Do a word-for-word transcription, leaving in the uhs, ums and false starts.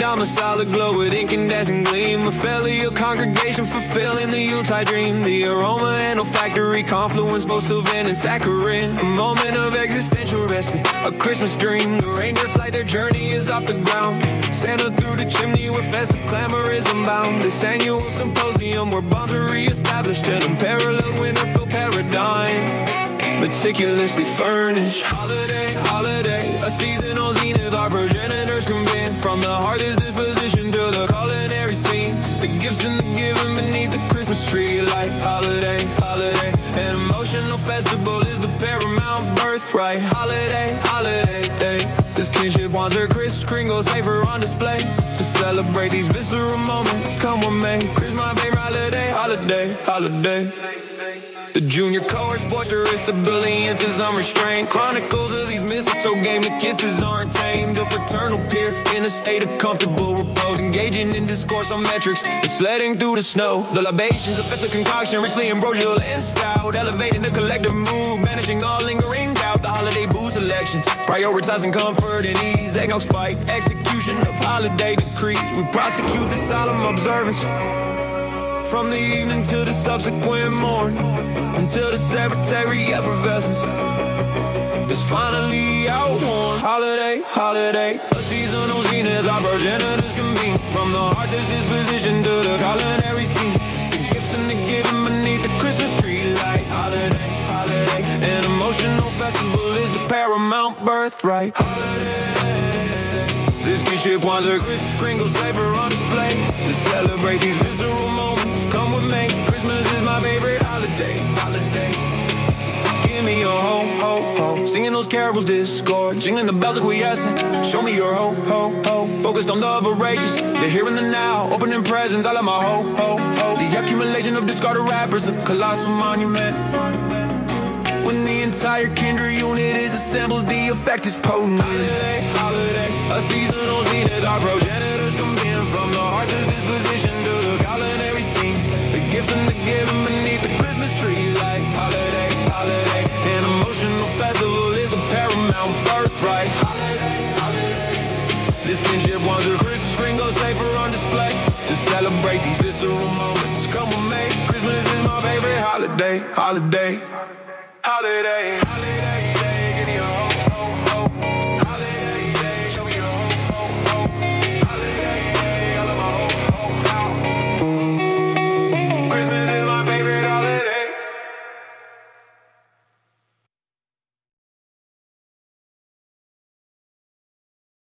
I'm a solid glow with incandescent gleam. A filial congregation fulfilling the Yuletide dream. The aroma and olfactory confluence, both Sylvan and saccharine. A moment of existential respite, a Christmas dream. The reindeer flight, their journey is off the ground. Santa through the chimney where festive clamor is unbound. This annual symposium where bonds are re-established. An unparalleled winter-filled paradigm, meticulously furnished. Holiday, holiday, a seasonal zenith our progenitors convene. From the heartless disposition to the culinary scene, the gifts and the giving beneath the Christmas tree. Like holiday, holiday, an emotional festival is the paramount birthright. Holiday, holiday, day. This kinship wants her Kris Kringle safer on display. To celebrate these visceral moments, come with me. Chris, my favorite holiday, holiday, holiday. The junior cohort's boisterous ebullience is unrestrained. Chronicles of these mistletoe game, the kisses aren't tamed. A fraternal peer in a state of comfortable repose, engaging in discourse on metrics and sledding through the snow. The libations of festive concoction, richly ambrosial and stout, elevating the collective mood, banishing all lingering doubt. The holiday booze selections, prioritizing comfort and ease. Eggnog spike, execution of holiday decrees. We prosecute the solemn observance from the evening to the subsequent morn, until the cemetery effervescence is finally outworn. Holiday, holiday, a seasonal zenith our progenitors convene. From the heartless disposition to the culinary scene, the gifts and the giving beneath the Christmas tree. Like holiday, holiday, an emotional festival is the paramount birthright. Holiday, this kinship wants her Kris Kringle safer on display. To celebrate these visceral moments, come with me. Christmas is my favorite holiday, holiday. Give me your ho, ho, ho. Singing those carols discord, jingling the bells acquiescent. Show me your ho, ho, ho. Focused on the voracious, the here and the now. Opening presents, I love my ho, ho, ho. The accumulation of discarded rappers, a colossal monument. When the entire kindred unit is assembled, the effect is potent. Holiday, holiday, a seasonal zenith our progenitors convene. From the heartless disposition to the culinary scene, the gifts and the giving beneath the Christmas tree. Like holiday, holiday, an emotional festival is the paramount birthright. Holiday, holiday, this kinship wants her Kris Kringle safer on display. To celebrate these visceral moments, come with me. Christmas is my favorite holiday, holiday, holiday, holiday.